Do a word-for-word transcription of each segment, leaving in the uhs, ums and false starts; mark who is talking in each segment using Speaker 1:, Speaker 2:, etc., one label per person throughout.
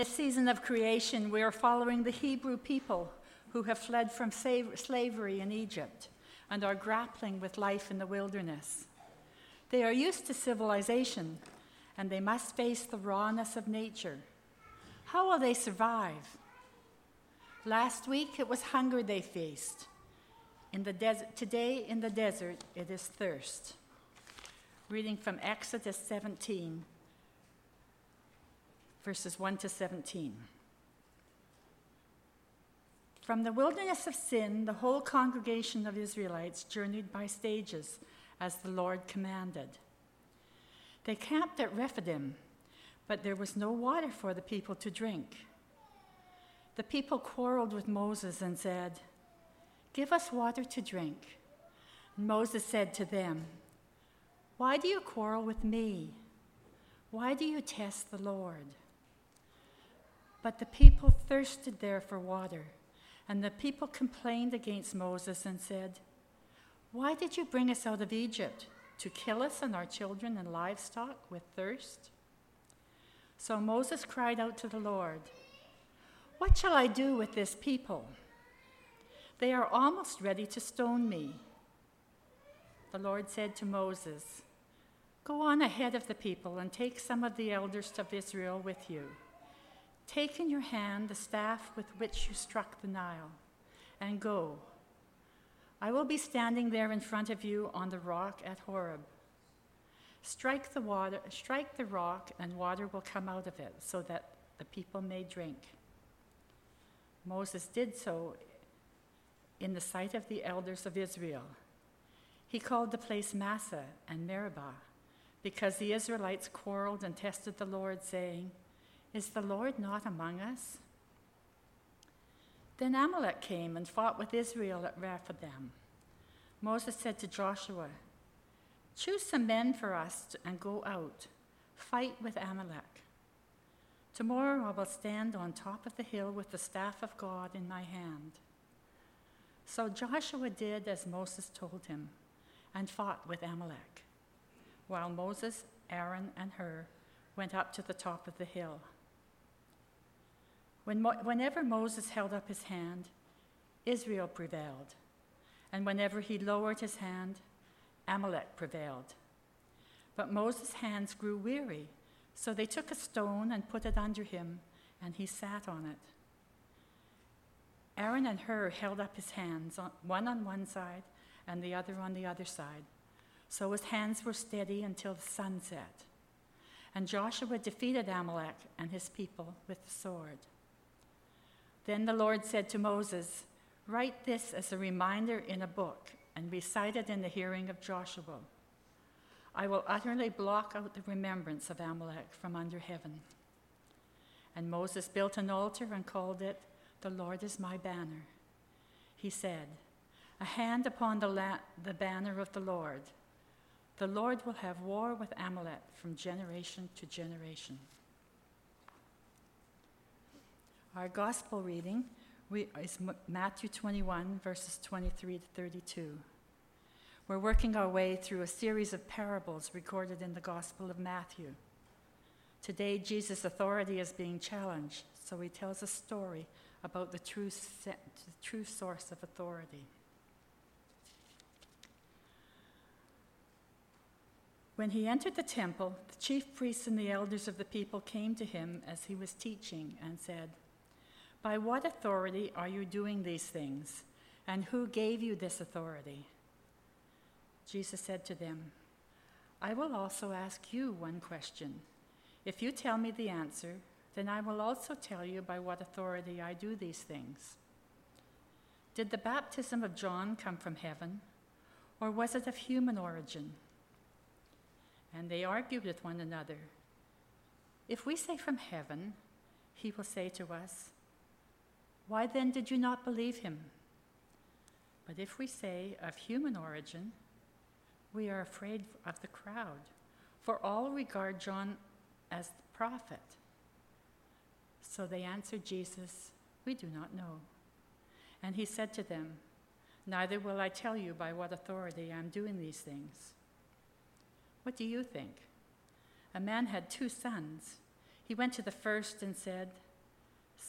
Speaker 1: this season of creation, we are following the Hebrew people who have fled from slavery in Egypt and are grappling with life in the wilderness. They are used to civilization, and they must face the rawness of nature. How will they survive? Last week, it was hunger they faced. In the desert, today, in the desert, it is thirst. Reading from Exodus seventeen, verses one to seventeen. From the wilderness of Sin, the whole congregation of Israelites journeyed by stages, as the Lord commanded. They camped at Rephidim, but there was no water for the people to drink. The people quarreled with Moses and said, "Give us water to drink." And Moses said to them, "Why do you quarrel with me? Why do you test the Lord?" But the people thirsted there for water, and the people complained against Moses and said, "Why did you bring us out of Egypt? To kill us and our children and livestock with thirst?" So Moses cried out to the Lord, "What shall I do with this people? They are almost ready to stone me." The Lord said to Moses, "Go on ahead of the people and take some of the elders of Israel with you. Take in your hand the staff with which you struck the Nile, and go. I will be standing there in front of you on the rock at Horeb. Strike the water, strike the rock, and water will come out of it, so that the people may drink." Moses did so in the sight of the elders of Israel. He called the place Massah and Meribah, because the Israelites quarreled and tested the Lord, saying, "Is the Lord not among us?" Then Amalek came and fought with Israel at Rephidim. Moses said to Joshua, "Choose some men for us and go out, fight with Amalek. Tomorrow I will stand on top of the hill with the staff of God in my hand." So Joshua did as Moses told him and fought with Amalek, while Moses, Aaron, and Hur went up to the top of the hill. When Mo- whenever Moses held up his hand, Israel prevailed, and whenever he lowered his hand, Amalek prevailed. But Moses' hands grew weary, so they took a stone and put it under him, and he sat on it. Aaron and Hur held up his hands, one on one side and the other on the other side, so his hands were steady until the sun set. And Joshua defeated Amalek and his people with the sword. Then the Lord said to Moses, "Write this as a reminder in a book and recite it in the hearing of Joshua. I will utterly block out the remembrance of Amalek from under heaven." And Moses built an altar and called it, "The Lord is my banner." He said, "A hand upon the, la- the banner of the Lord. The Lord will have war with Amalek from generation to generation." Our gospel reading is Matthew twenty-one, verses twenty-three to thirty-two. We're working our way through a series of parables recorded in the Gospel of Matthew. Today, Jesus' authority is being challenged, so he tells a story about the true, se- the true source of authority. When he entered the temple, the chief priests and the elders of the people came to him as he was teaching and said, "By what authority are you doing these things? And who gave you this authority?" Jesus said to them, "I will also ask you one question. If you tell me the answer, then I will also tell you by what authority I do these things. Did the baptism of John come from heaven, or was it of human origin?" And they argued with one another. "If we say from heaven," he will say to us, "Why then did you not believe him? But if we say of human origin, we are afraid of the crowd, for all regard John as the prophet." So they answered Jesus, "We do not know." And he said to them, "Neither will I tell you by what authority I am doing these things. What do you think? A man had two sons. He went to the first and said,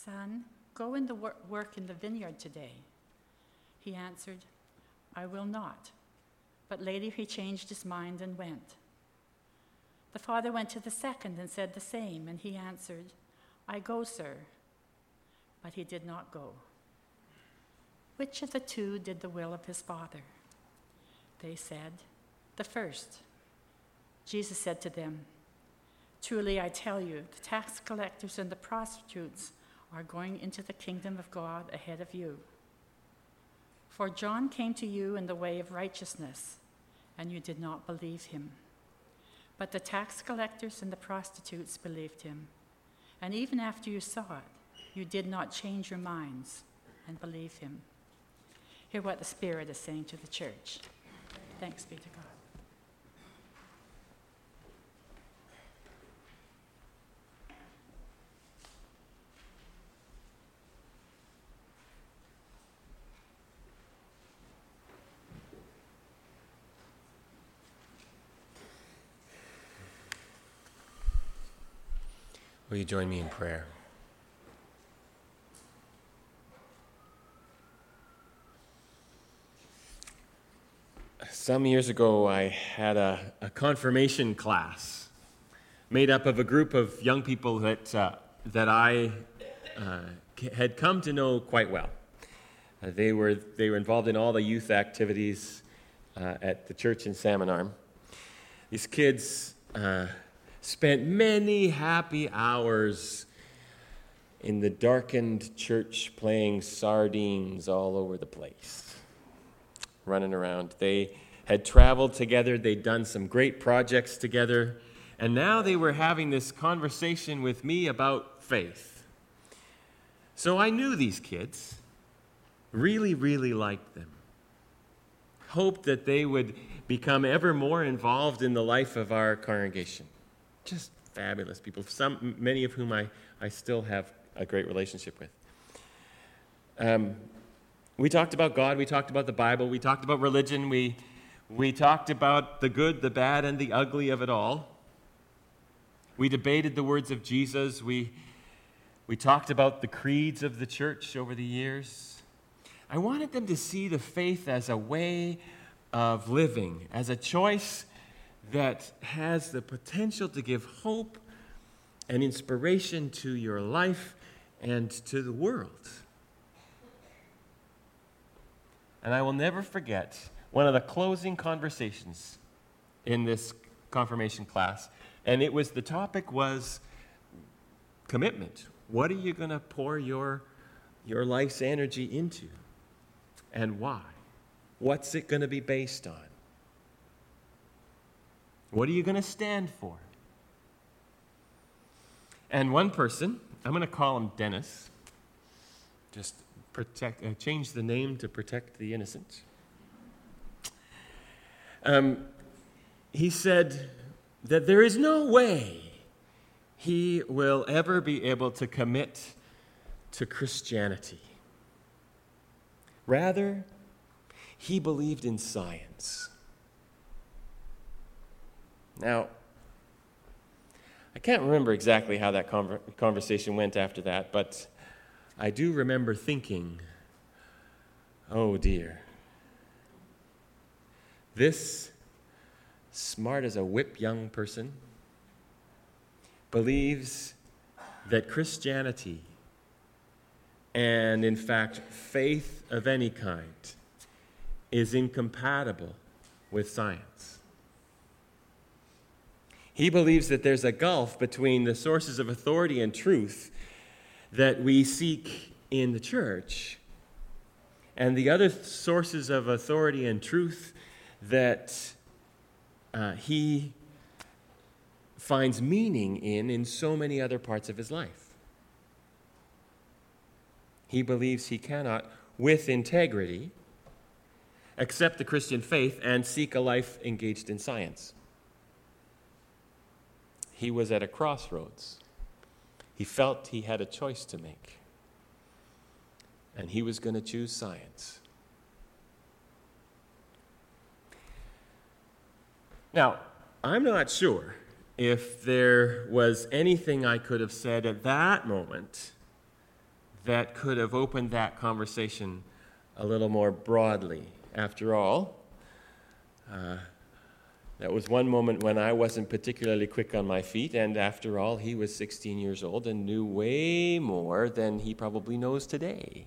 Speaker 1: "Son, go and wor- work in the vineyard today." He answered, "I will not." But later he changed his mind and went. The father went to the second and said the same, and he answered, "I go, sir." But he did not go. Which of the two did the will of his father? They said, "The first." Jesus said to them, "Truly I tell you, the tax collectors and the prostitutes are going into the kingdom of God ahead of you. For John came to you in the way of righteousness, and you did not believe him. But the tax collectors and the prostitutes believed him. And even after you saw it, you did not change your minds and believe him." Hear what the Spirit is saying to the church. Thanks be to God.
Speaker 2: Will you join me in prayer? Some years ago, I had a, a confirmation class made up of a group of young people that, uh, that I uh, had come to know quite well. Uh, they were, they were involved in all the youth activities uh, at the church in Salmon Arm. These kids uh, spent many happy hours in the darkened church playing sardines all over the place, running around. They had traveled together, they'd done some great projects together, and now they were having this conversation with me about faith. So I knew these kids, really, really liked them, hoped that they would become ever more involved in the life of our congregation. Just fabulous people, some, many of whom I, I still have a great relationship with. Um, we talked about God, we talked about the Bible, we talked about religion, we, we talked about the good, the bad, and the ugly of it all. We debated the words of Jesus, we, we talked about the creeds of the church over the years. I wanted them to see the faith as a way of living, as a choice that has the potential to give hope and inspiration to your life and to the world. And I will never forget one of the closing conversations in this confirmation class, and it was, the topic was commitment. What are you going to pour your, your life's energy into, and why? What's it going to be based on? What are you going to stand for? And one person, I'm going to call him Dennis, just protect, uh, change the name to protect the innocent. Um, he said that there is no way he will ever be able to commit to Christianity. Rather, he believed in science. Now, I can't remember exactly how that conver- conversation went after that, but I do remember thinking, oh dear, this smart as a whip young person believes that Christianity, and in fact faith of any kind, is incompatible with science. He believes that there's a gulf between the sources of authority and truth that we seek in the church and the other sources of authority and truth that uh, he finds meaning in in so many other parts of his life. He believes he cannot, with integrity, accept the Christian faith and seek a life engaged in science. He was at a crossroads. He felt he had a choice to make. And he was going to choose science. Now, I'm not sure if there was anything I could have said at that moment that could have opened that conversation a little more broadly. After all, uh, that was one moment when I wasn't particularly quick on my feet, and after all, he was sixteen years old and knew way more than he probably knows today.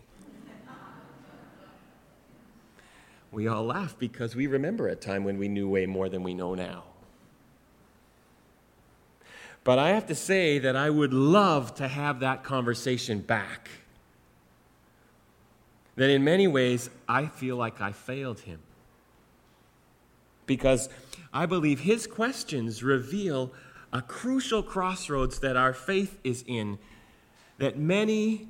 Speaker 2: We all laugh because we remember a time when we knew way more than we know now. But I have to say that I would love to have that conversation back. That in many ways, I feel like I failed him. Because I believe his questions reveal a crucial crossroads that our faith is in, that many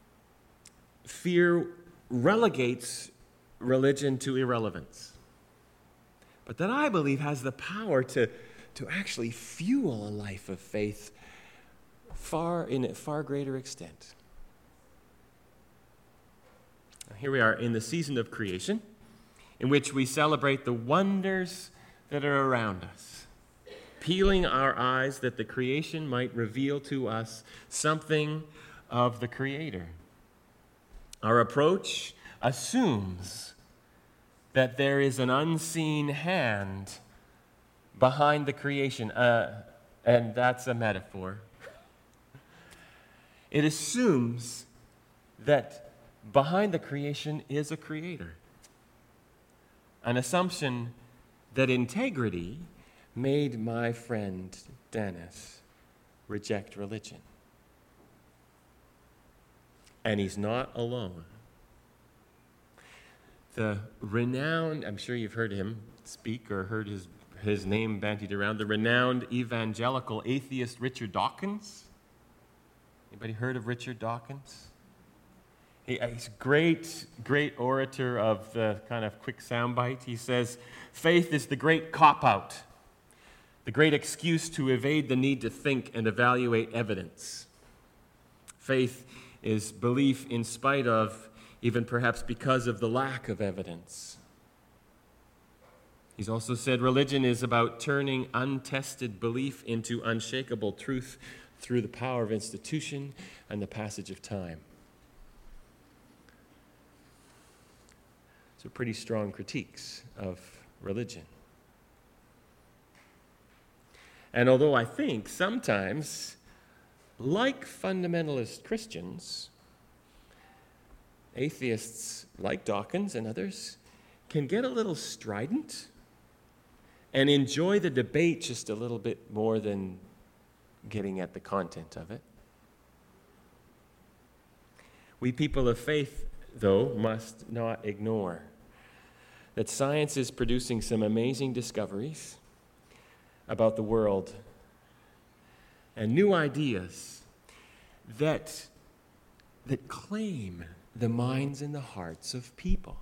Speaker 2: fear relegates religion to irrelevance, but that I believe has the power to, to actually fuel a life of faith far in a far greater extent. Here we are in the season of creation, in which we celebrate the wonders that are around us, peeling our eyes that the creation might reveal to us something of the Creator. Our approach assumes that there is an unseen hand behind the creation, uh, and that's a metaphor. It assumes that behind the creation is a creator. An assumption that integrity made my friend Dennis reject religion. And he's not alone. The renowned, I'm sure you've heard him speak or heard his, his name bandied around, the renowned evangelical atheist Richard Dawkins. Anybody heard of Richard Dawkins? He, he's a great, great orator of the kind of quick soundbite. He says, faith is the great cop-out, the great excuse to evade the need to think and evaluate evidence. Faith is belief in spite of, even perhaps because of the lack of evidence. He's also said religion is about turning untested belief into unshakable truth through the power of institution and the passage of time. So pretty strong critiques of religion. And although I think sometimes, like fundamentalist Christians, atheists like Dawkins and others can get a little strident and enjoy the debate just a little bit more than getting at the content of it. We people of faith, though, must not ignore that science is producing some amazing discoveries about the world and new ideas that, that claim the minds and the hearts of people.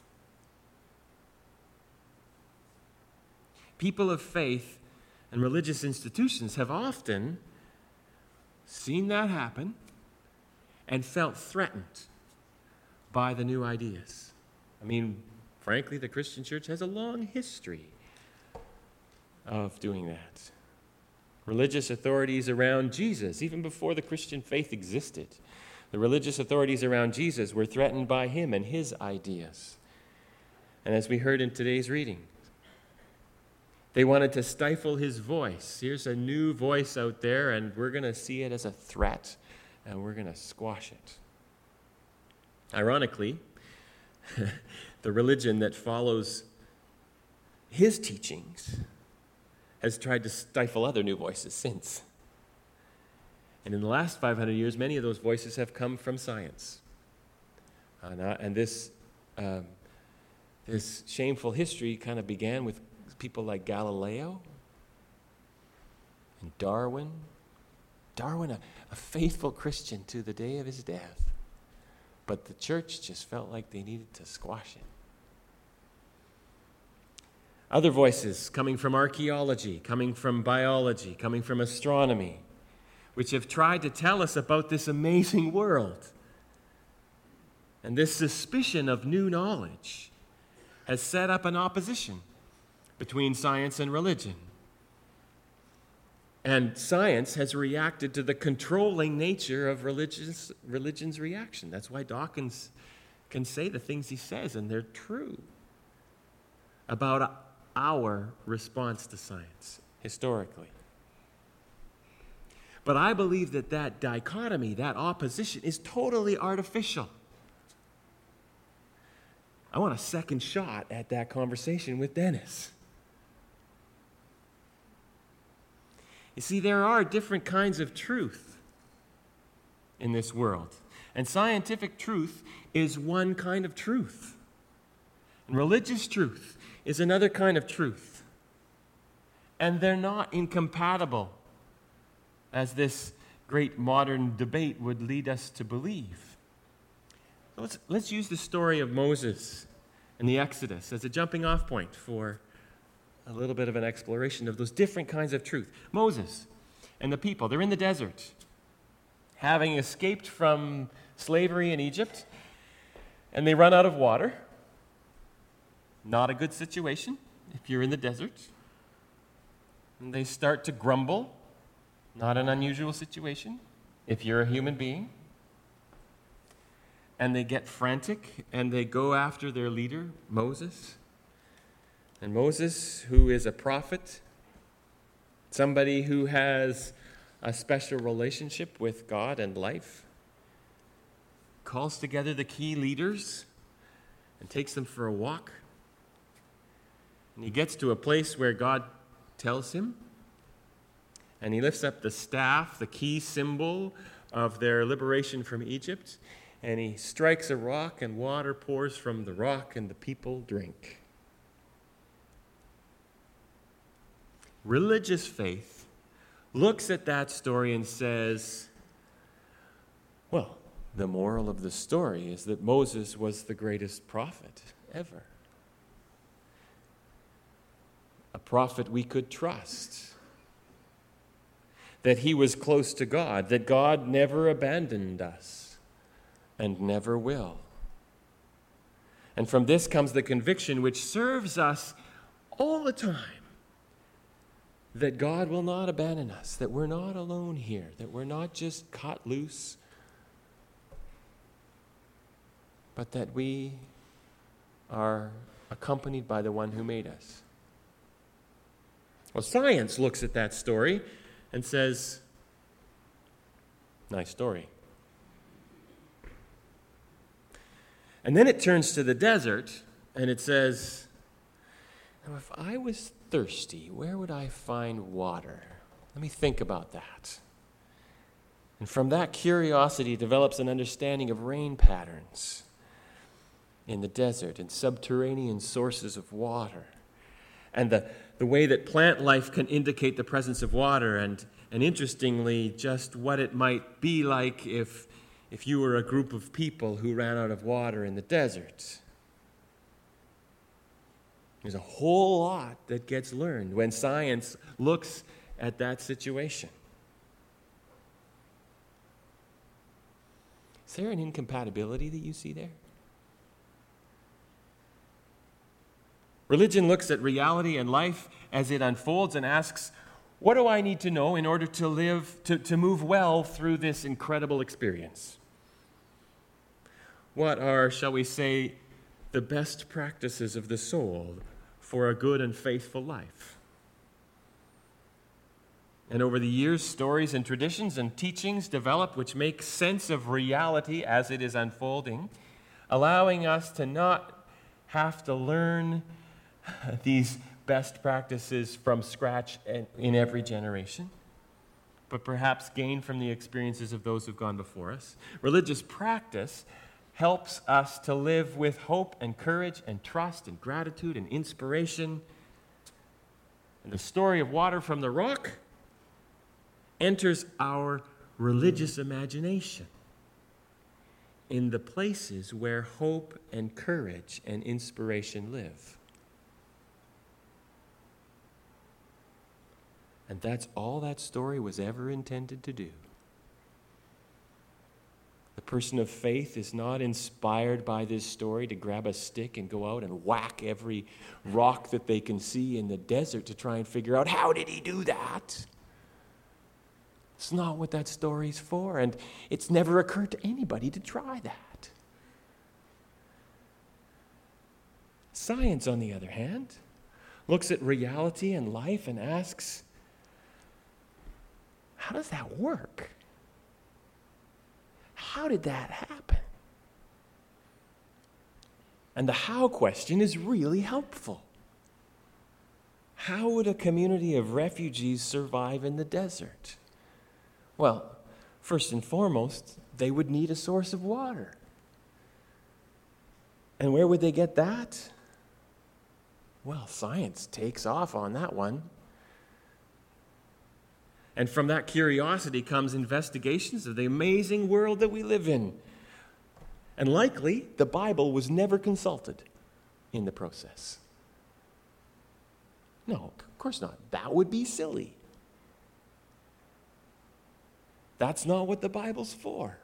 Speaker 2: People of faith and religious institutions have often seen that happen and felt threatened by the new ideas. I mean, frankly, the Christian church has a long history of doing that. Religious authorities around Jesus, even before the Christian faith existed, the religious authorities around Jesus were threatened by him and his ideas. And as we heard in today's reading, they wanted to stifle his voice. Here's a new voice out there, and we're going to see it as a threat, and we're going to squash it. Ironically, the religion that follows his teachings has tried to stifle other new voices since. And in the last five hundred years, many of those voices have come from science. Uh, not, and this, um, this shameful history kind of began with people like Galileo and Darwin. Darwin, a, a faithful Christian to the day of his death. But the church just felt like they needed to squash it. Other voices coming from archaeology, coming from biology, coming from astronomy, which have tried to tell us about this amazing world. And this suspicion of new knowledge has set up an opposition between science and religion. And science has reacted to the controlling nature of religion's, religion's reaction. That's why Dawkins can say the things he says, and they're true about our response to science historically. But I believe that that dichotomy, that opposition, is totally artificial. I want a second shot at that conversation with Dennis. You see, there are different kinds of truth in this world. And scientific truth is one kind of truth. And religious truth is another kind of truth. And they're not incompatible, as this great modern debate would lead us to believe. So let's, let's use the story of Moses and the Exodus as a jumping off point for a little bit of an exploration of those different kinds of truth. Moses and the people, they're in the desert, having escaped from slavery in Egypt, and they run out of water. Not a good situation if you're in the desert. And they start to grumble. Not an unusual situation if you're a human being. And they get frantic and they go after their leader, Moses. And Moses, who is a prophet, somebody who has a special relationship with God and life, calls together the key leaders and takes them for a walk. And he gets to a place where God tells him, and he lifts up the staff, the key symbol of their liberation from Egypt, and he strikes a rock, and water pours from the rock, and the people drink. Religious faith looks at that story and says, well, the moral of the story is that Moses was the greatest prophet ever. A prophet we could trust. That he was close to God, that God never abandoned us and never will. And from this comes the conviction which serves us all the time, that God will not abandon us, that we're not alone here, that we're not just cut loose, but that we are accompanied by the one who made us. Well, science looks at that story and says, nice story. And then it turns to the desert and it says, now if I was thirsty, where would I find water? Let me think about that. And from that curiosity develops an understanding of rain patterns in the desert and subterranean sources of water. And the, the way that plant life can indicate the presence of water, and, and interestingly, just what it might be like if, if you were a group of people who ran out of water in the desert. There's a whole lot that gets learned when science looks at that situation. Is there an incompatibility that you see there? Religion looks at reality and life as it unfolds and asks, what do I need to know in order to live, to, to move well through this incredible experience? What are, shall we say, the best practices of the soul for a good and faithful life? And over the years, stories and traditions and teachings develop which make sense of reality as it is unfolding, allowing us to not have to learn these best practices from scratch in every generation, but perhaps gain from the experiences of those who've gone before us. Religious practice helps us to live with hope and courage and trust and gratitude and inspiration. And the story of water from the rock enters our religious imagination in the places where hope and courage and inspiration live. And that's all that story was ever intended to do. The person of faith is not inspired by this story to grab a stick and go out and whack every rock that they can see in the desert to try and figure out, how did he do that? It's not what that story's for, and it's never occurred to anybody to try that. Science, on the other hand, looks at reality and life and asks, how does that work? How did that happen? And the how question is really helpful. How would a community of refugees survive in the desert? Well, first and foremost, they would need a source of water. And where would they get that? Well, science takes off on that one. And from that curiosity comes investigations of the amazing world that we live in. And likely, the Bible was never consulted in the process. No, of course not. That would be silly. That's not what the Bible's for.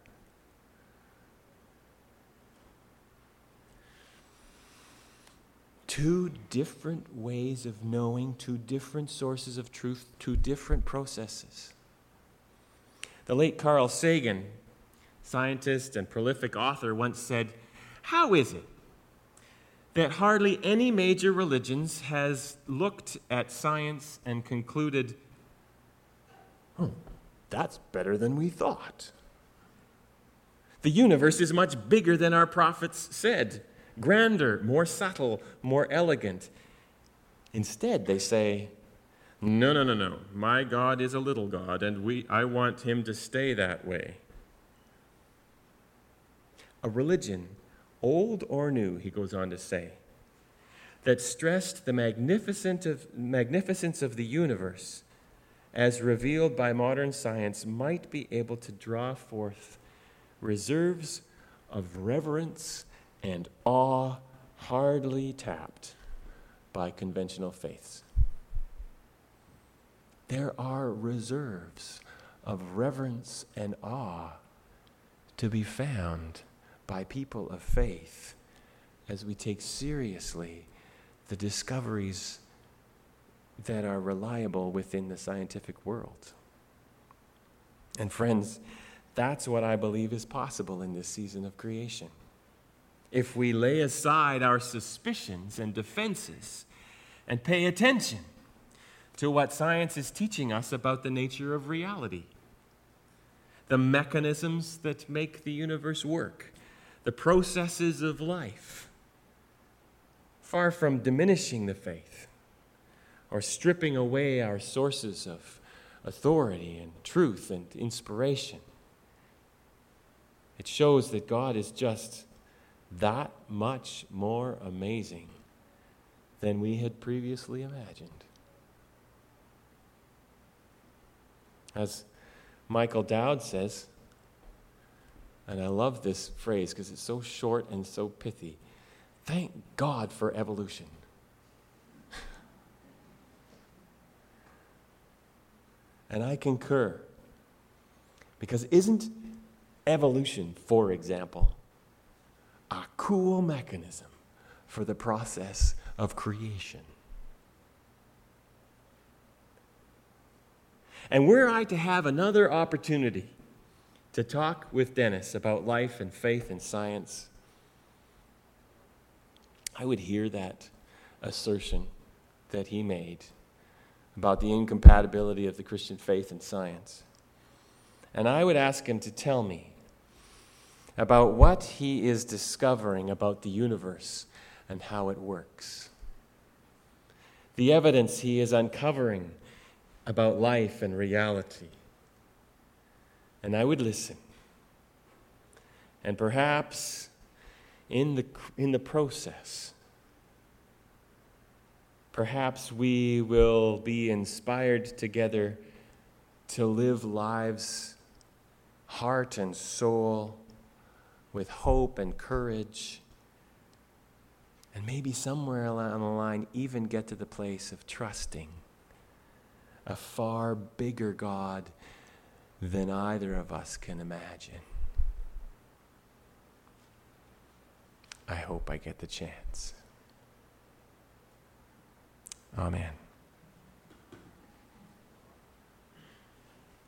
Speaker 2: Two different ways of knowing, two different sources of truth, two different processes. The late Carl Sagan, scientist and prolific author, once said, "How is it that hardly any major religions has looked at science and concluded, oh, that's better than we thought. The universe is much bigger than our prophets said, grander, more subtle, more elegant." Instead, they say, no, no, no, no. My God is a little God, and we, I want him to stay that way. A religion, old or new, he goes on to say, that stressed the magnificent of, magnificence of the universe as revealed by modern science might be able to draw forth reserves of reverence and awe hardly tapped by conventional faiths. There are reserves of reverence and awe to be found by people of faith as we take seriously the discoveries that are reliable within the scientific world. And friends, that's what I believe is possible in this season of creation. If we lay aside our suspicions and defenses and pay attention to what science is teaching us about the nature of reality, the mechanisms that make the universe work, the processes of life, far from diminishing the faith or stripping away our sources of authority and truth and inspiration. It shows that God is just that much more amazing than we had previously imagined. As Michael Dowd says, and I love this phrase because it's so short and so pithy, thank God for evolution. And I concur. Because isn't evolution, for example, a cool mechanism for the process of creation? And were I to have another opportunity to talk with Dennis about life and faith and science, I would hear that assertion that he made about the incompatibility of the Christian faith and science. And I would ask him to tell me about what he is discovering about the universe and how it works. The evidence he is uncovering about life and reality. And I would listen. And perhaps in the, in the process, perhaps we will be inspired together to live lives, heart and soul, with hope and courage, and maybe somewhere along the line even get to the place of trusting a far bigger God than either of us can imagine. I hope I get the chance. Amen.